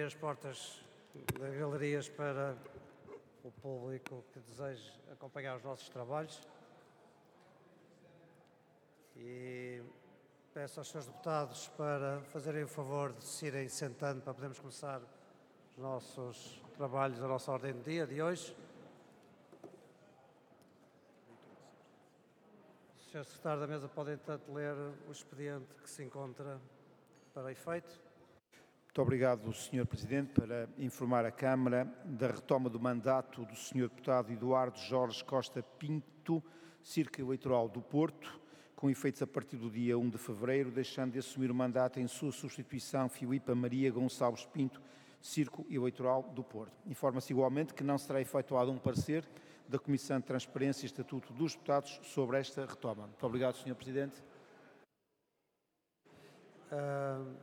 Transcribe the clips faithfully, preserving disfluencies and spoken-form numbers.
abrir as portas das galerias para o público que deseje acompanhar os nossos trabalhos. E peço aos senhores deputados para fazerem o favor de se irem sentando para podermos começar os nossos trabalhos, a nossa ordem do dia de hoje. O senhor Secretário da Mesa pode, entanto, ler o expediente que se encontra para efeito. Muito obrigado, senhor Presidente, para informar a Câmara da retoma do mandato do senhor Deputado Eduardo Jorge Costa Pinto, Circo Eleitoral do Porto, com efeitos a partir do dia um de fevereiro, deixando de assumir o mandato em sua substituição Filipa Maria Gonçalves Pinto, Circo Eleitoral do Porto. Informa-se igualmente que não será efetuado um parecer da Comissão de Transparência e Estatuto dos Deputados sobre esta retoma. Muito obrigado, senhor Presidente. Uh,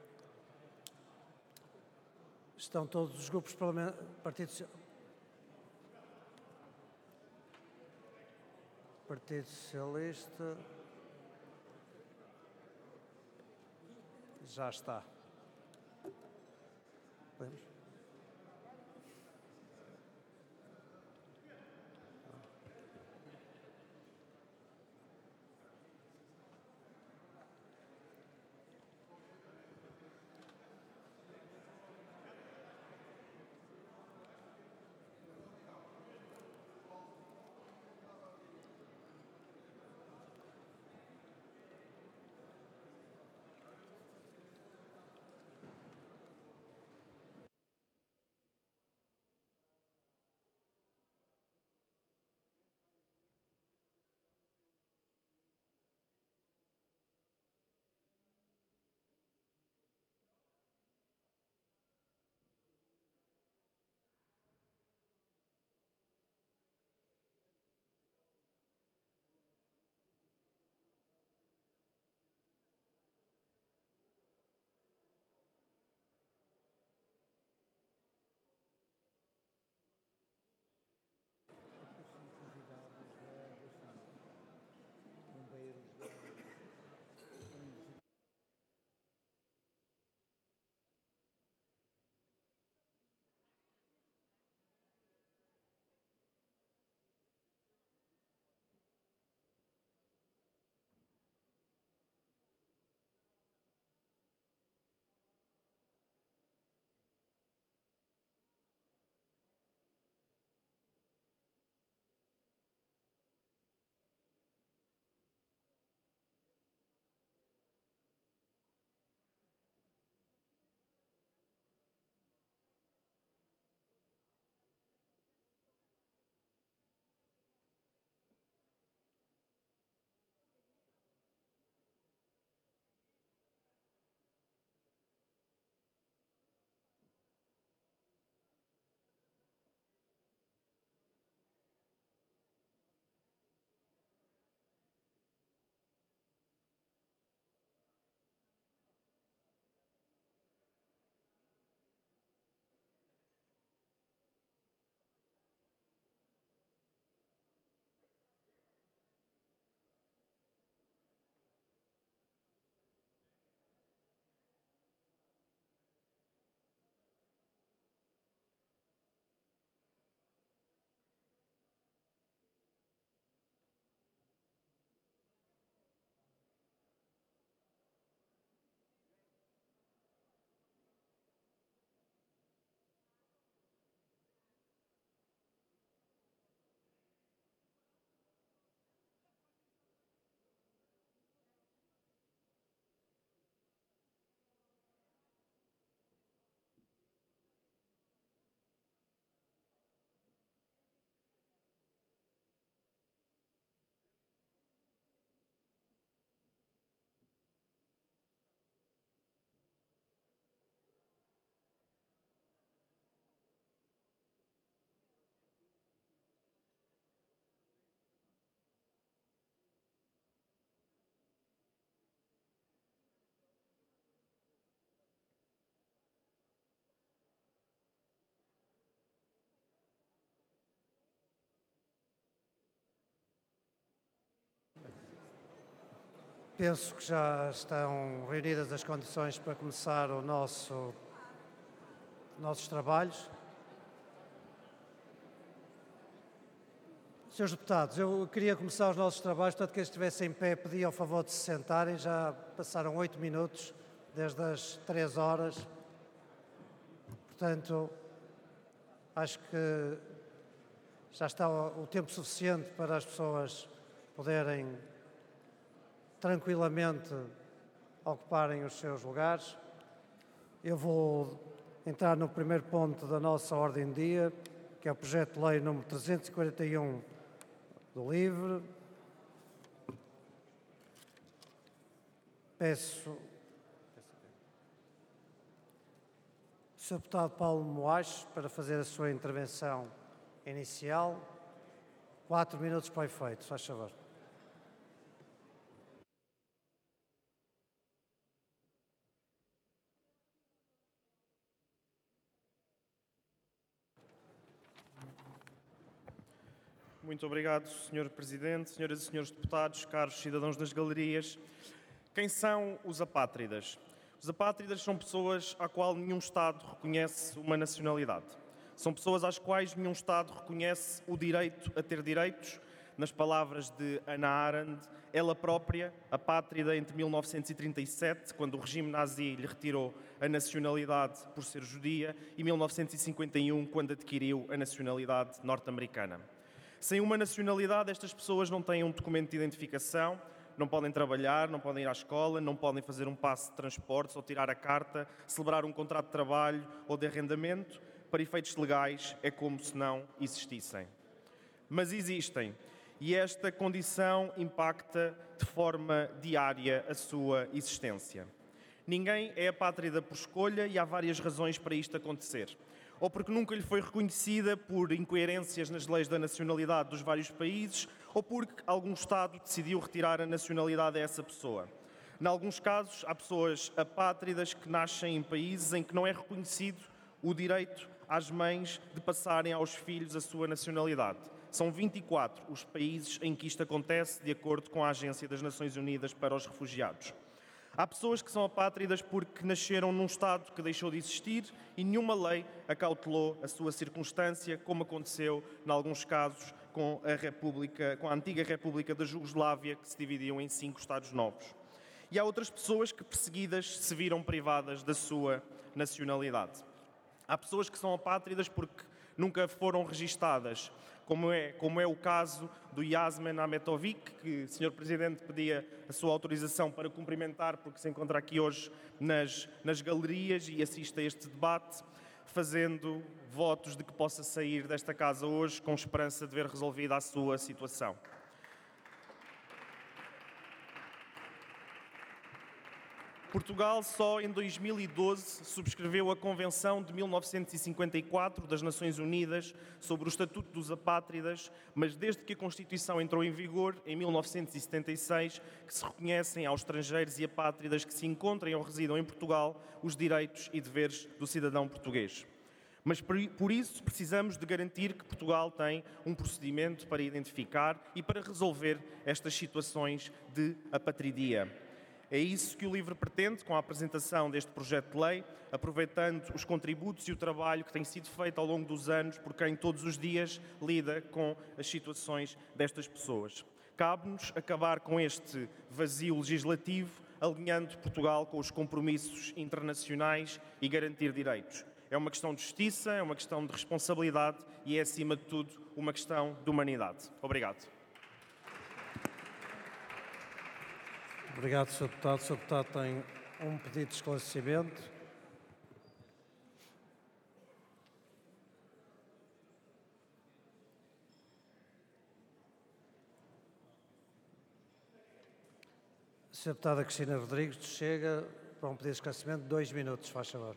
estão todos os grupos parlamentares, Partido, Partido Socialista, já está. Podemos? Penso que já estão reunidas as condições para começar o nosso nossos trabalhos. Senhores deputados, eu queria começar os nossos trabalhos, portanto, quem estivesse em pé pedia ao favor de se sentarem. Já passaram oito minutos, desde as três horas. Portanto, acho que já está o tempo suficiente para as pessoas poderem tranquilamente ocuparem os seus lugares. Eu vou entrar no primeiro ponto da nossa ordem do dia, que é o projeto de lei número trezentos e quarenta e um do LIVRE. Peço o senhor Deputado Paulo Moacho para fazer a sua intervenção inicial. Quatro minutos para o efeito, faz favor. Muito obrigado, senhor Presidente, senhoras e senhores deputados, caros cidadãos das galerias. Quem são os apátridas? Os apátridas são pessoas à qual nenhum Estado reconhece uma nacionalidade. São pessoas às quais nenhum Estado reconhece o direito a ter direitos. Nas palavras de Hannah Arendt, ela própria, apátrida entre mil novecentos e trinta e sete, quando o regime nazi lhe retirou a nacionalidade por ser judia, e mil novecentos e cinquenta e um, quando adquiriu a nacionalidade norte-americana. Sem uma nacionalidade, estas pessoas não têm um documento de identificação, não podem trabalhar, não podem ir à escola, não podem fazer um passe de transportes ou tirar a carta, celebrar um contrato de trabalho ou de arrendamento. Para efeitos legais, é como se não existissem. Mas existem, e esta condição impacta de forma diária a sua existência. Ninguém é apátrida por escolha e há várias razões para isto acontecer. Ou porque nunca lhe foi reconhecida por incoerências nas leis da nacionalidade dos vários países, ou porque algum Estado decidiu retirar a nacionalidade a essa pessoa. Em alguns casos, há pessoas apátridas que nascem em países em que não é reconhecido o direito às mães de passarem aos filhos a sua nacionalidade. São vinte e quatro os países em que isto acontece, de acordo com a Agência das Nações Unidas para os Refugiados. Há pessoas que são apátridas porque nasceram num Estado que deixou de existir e nenhuma lei acautelou a sua circunstância, como aconteceu, em alguns casos, com a, República, com a antiga República da Jugoslávia, que se dividiu em cinco Estados novos. E há outras pessoas que, perseguidas, se viram privadas da sua nacionalidade. Há pessoas que são apátridas porque nunca foram registadas, como é, como é o caso do Yasmin Ahmetovic, que o senhor Presidente pedia a sua autorização para cumprimentar, porque se encontra aqui hoje nas, nas galerias e assiste a este debate, fazendo votos de que possa sair desta casa hoje com esperança de ver resolvida a sua situação. Portugal só em dois mil e doze subscreveu a Convenção de mil novecentos e cinquenta e quatro das Nações Unidas sobre o Estatuto dos Apátridas, mas desde que a Constituição entrou em vigor, em mil novecentos e setenta e seis, que se reconhecem aos estrangeiros e apátridas que se encontrem ou residam em Portugal os direitos e deveres do cidadão português. Mas por isso precisamos de garantir que Portugal tem um procedimento para identificar e para resolver estas situações de apatridia. É isso que o LIVRE pretende com a apresentação deste projeto de lei, aproveitando os contributos e o trabalho que tem sido feito ao longo dos anos por quem todos os dias lida com as situações destas pessoas. Cabe-nos acabar com este vazio legislativo, alinhando Portugal com os compromissos internacionais e garantir direitos. É uma questão de justiça, é uma questão de responsabilidade e é, acima de tudo, uma questão de humanidade. Obrigado. Obrigado, senhor Deputado. O senhor Deputado tem um pedido de esclarecimento. senhora Deputada Cristina Rodrigues, chega para um pedido de esclarecimento de dois minutos, faz favor.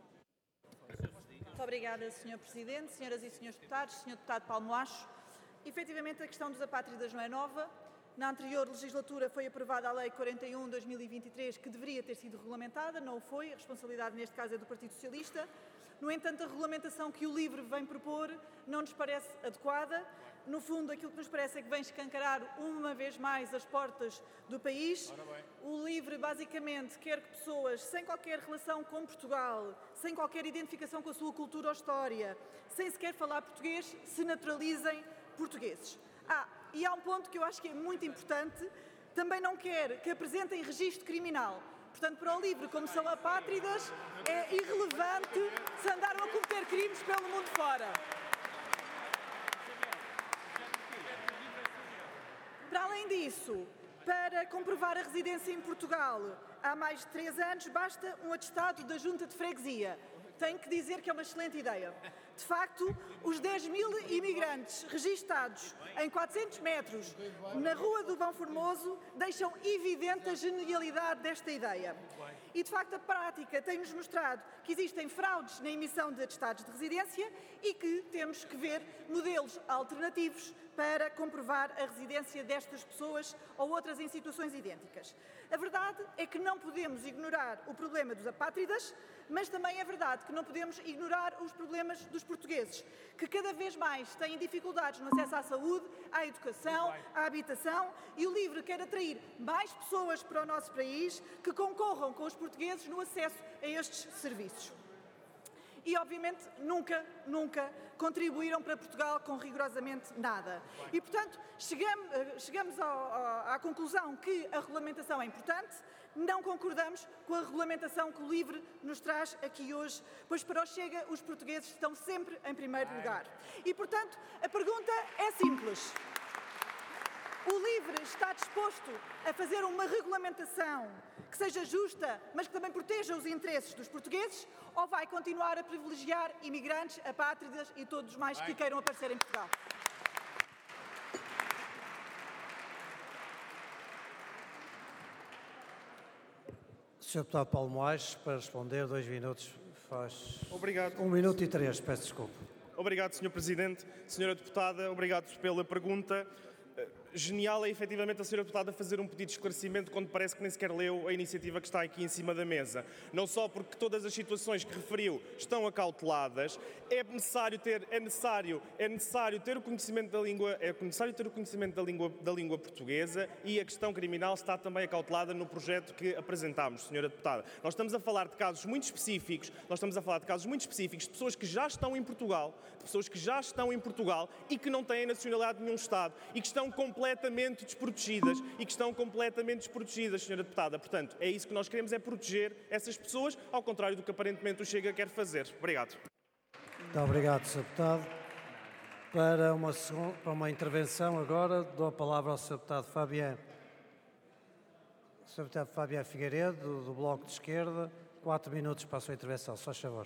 Muito obrigada, senhor Presidente, senhoras e senhores deputados, senhor Deputado Paulo Moacho. Efetivamente, a questão dos apátridas não é nova. Na anterior legislatura foi aprovada a Lei quarenta e um de dois mil e vinte e três, que deveria ter sido regulamentada, não o foi, a responsabilidade neste caso é do Partido Socialista. No entanto, a regulamentação que o LIVRE vem propor não nos parece adequada. No fundo, aquilo que nos parece é que vem escancarar uma vez mais as portas do país. O LIVRE basicamente quer que pessoas sem qualquer relação com Portugal, sem qualquer identificação com a sua cultura ou história, sem sequer falar português, se naturalizem portugueses. Ah, e há um ponto que eu acho que é muito importante, também não quer que apresentem registro criminal. Portanto, para o LIVRE, como são apátridas, é irrelevante se andaram a cometer crimes pelo mundo fora. Para além disso, para comprovar a residência em Portugal há mais de três anos, basta um atestado da Junta de Freguesia. Tenho que dizer que é uma excelente ideia. De facto, os dez mil imigrantes registados em quatrocentos metros na Rua do Bom Formoso deixam evidente a genialidade desta ideia. E, de facto, a prática tem-nos mostrado que existem fraudes na emissão de atestados de residência e que temos que ver modelos alternativos para comprovar a residência destas pessoas ou outras em situações idênticas. A verdade é que não podemos ignorar o problema dos apátridas, mas também é verdade que não podemos ignorar os problemas dos portugueses, que cada vez mais têm dificuldades no acesso à saúde, à educação, à habitação, e o LIVRE quer atrair mais pessoas para o nosso país que concorram com os portugueses no acesso a estes serviços. E, obviamente, nunca, nunca contribuíram para Portugal com rigorosamente nada. E, portanto, chegamos, chegamos ao, ao, à conclusão que a regulamentação é importante, não concordamos com a regulamentação que o LIVRE nos traz aqui hoje, pois para o Chega os portugueses estão sempre em primeiro lugar. E, portanto, a pergunta é simples. O LIVRE está disposto a fazer uma regulamentação que seja justa, mas que também proteja os interesses dos portugueses, ou vai continuar a privilegiar imigrantes, apátridas e todos os mais que queiram aparecer em Portugal? senhor Deputado Paulo Moaes, para responder, dois minutos, faz... Obrigado. Um minuto e três, peço desculpa. Obrigado, senhor Presidente. Senhora Deputada, obrigado pela pergunta. Genial é efetivamente a senhora Deputada fazer um pedido de esclarecimento quando parece que nem sequer leu a iniciativa que está aqui em cima da mesa. Não só porque todas as situações que referiu estão acauteladas, é necessário ter, é necessário, é necessário ter o conhecimento da língua, é necessário ter o conhecimento da língua, da língua portuguesa, e a questão criminal está também acautelada no projeto que apresentámos, senhora Deputada. Nós estamos a falar de casos muito específicos, nós estamos a falar de casos muito específicos de pessoas que já estão em Portugal, de pessoas que já estão em Portugal e que não têm nacionalidade de nenhum Estado e que estão completamente completamente desprotegidas e que estão completamente desprotegidas, senhora Deputada. Portanto, é isso que nós queremos, é proteger essas pessoas, ao contrário do que aparentemente o Chega quer fazer. Obrigado. Muito obrigado, senhor Deputado. Para uma, segunda, para uma intervenção agora, dou a palavra ao senhor Deputado Fabián. senhor Deputado Fabián Figueiredo, do, do Bloco de Esquerda, quatro minutos para a sua intervenção. Só favor.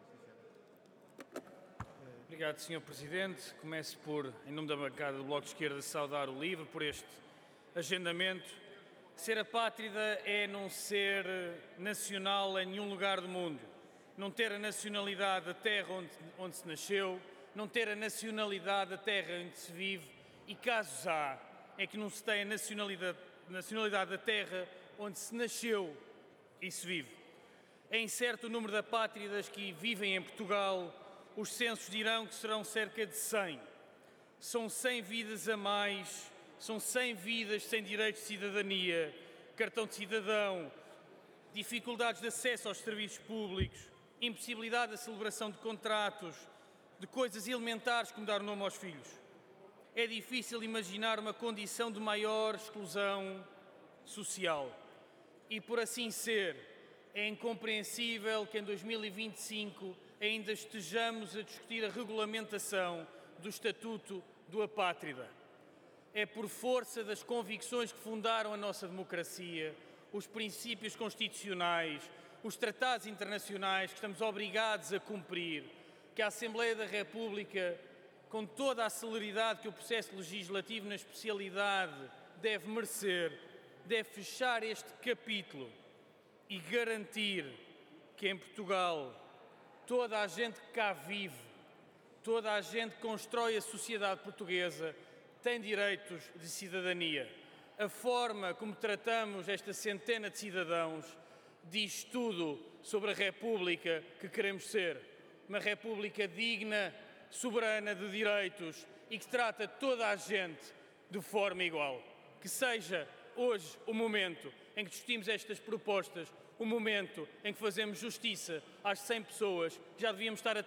Obrigado, senhor Presidente. Começo por, em nome da bancada do Bloco de Esquerda, saudar o LIVRE por este agendamento. Ser apátrida é não ser nacional em nenhum lugar do mundo. Não ter a nacionalidade da terra onde, onde se nasceu, não ter a nacionalidade da terra onde se vive, e casos há é que não se tem a nacionalidade, nacionalidade da terra onde se nasceu e se vive. É incerto o número de apátridas que vivem em Portugal. Os censos dirão que serão cerca de cem. São cem vidas a mais, são cem vidas sem direitos de cidadania, cartão de cidadão, dificuldades de acesso aos serviços públicos, impossibilidade da celebração de contratos, de coisas elementares como dar nome aos filhos. É difícil imaginar uma condição de maior exclusão social. E por assim ser, é incompreensível que em dois mil e vinte e cinco ainda estejamos a discutir a regulamentação do Estatuto do Apátrida. É por força das convicções que fundaram a nossa democracia, os princípios constitucionais, os tratados internacionais que estamos obrigados a cumprir, que a Assembleia da República, com toda a celeridade que o processo legislativo na especialidade deve merecer, deve fechar este capítulo e garantir que em Portugal toda a gente que cá vive, toda a gente que constrói a sociedade portuguesa tem direitos de cidadania. a forma como tratamos esta centena de cidadãos diz tudo sobre a República que queremos ser. Uma República digna, soberana de direitos e que trata toda a gente de forma igual. Que seja hoje o momento em que discutimos estas propostas, o momento em que fazemos justiça às cem pessoas que já devíamos estar a